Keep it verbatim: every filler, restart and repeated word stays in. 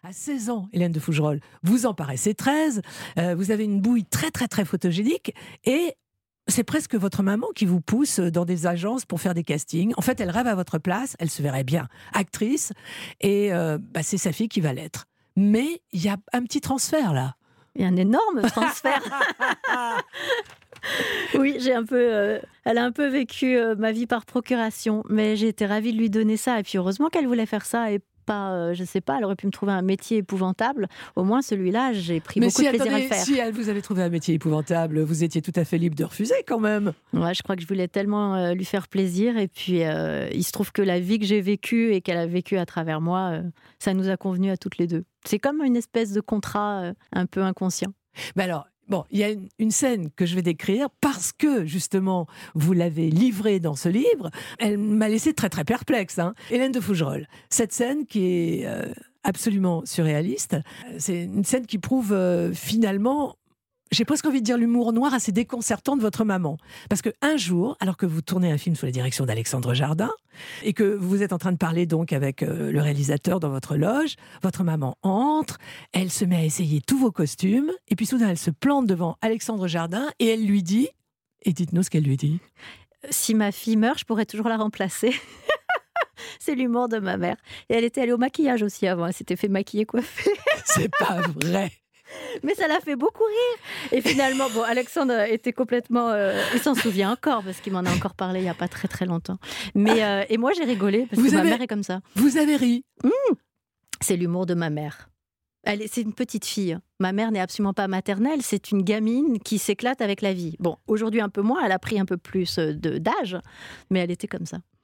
À seize ans, Hélène de Fougerolles, vous en paraissez treize, euh, vous avez une bouille très très très photogénique et c'est presque votre maman qui vous pousse dans des agences pour faire des castings. En fait, elle rêve à votre place, elle se verrait bien actrice et euh, bah, c'est sa fille qui va l'être. Mais il y a un petit transfert là. Il y a un énorme transfert. Oui, j'ai un peu, euh, elle a un peu vécu euh, ma vie par procuration, mais j'ai été ravie de lui donner ça. Et puis heureusement qu'elle voulait faire ça et pas, euh, je sais pas, elle aurait pu me trouver un métier épouvantable. Au moins celui-là, j'ai pris Mais beaucoup si, de plaisir attendez, à le faire. si elle vous avait trouvé un métier épouvantable, vous étiez tout à fait libre de refuser quand même. Ouais, je crois que je voulais tellement euh, lui faire plaisir. Et puis, euh, il se trouve que la vie que j'ai vécue et qu'elle a vécue à travers moi, euh, ça nous a convenu à toutes les deux. C'est comme une espèce de contrat euh, un peu inconscient. Mais alors, bon, il y a une, une scène que je vais décrire parce que, justement, vous l'avez livrée dans ce livre. Elle m'a laissé très, très perplexe. Hein. Hélène de Fougerolles. Cette scène qui est euh, absolument surréaliste, c'est une scène qui prouve euh, finalement... J'ai presque envie de dire l'humour noir assez déconcertant de votre maman. Parce qu'un jour, alors que vous tournez un film sous la direction d'Alexandre Jardin, et que vous êtes en train de parler donc avec euh, le réalisateur dans votre loge, votre maman entre, elle se met à essayer tous vos costumes, et puis soudain elle se plante devant Alexandre Jardin, et elle lui dit, et dites-nous ce qu'elle lui dit. Si ma fille meurt, je pourrais toujours la remplacer. C'est l'humour de ma mère. Et elle était allée au maquillage aussi avant, elle s'était fait maquiller, coiffer. C'est pas vrai. Mais ça l'a fait beaucoup rire. Et finalement, bon, Alexandre était complètement... Euh, il s'en souvient encore, parce qu'il m'en a encore parlé il n'y a pas très très longtemps. Mais, euh, et moi, j'ai rigolé, parce vous que avez, ma mère est comme ça. Vous avez ri. Mmh, c'est l'humour de ma mère. Elle est, c'est une petite fille. Ma mère n'est absolument pas maternelle, c'est une gamine qui s'éclate avec la vie. Bon, aujourd'hui un peu moins, elle a pris un peu plus de, d'âge, mais elle était comme ça.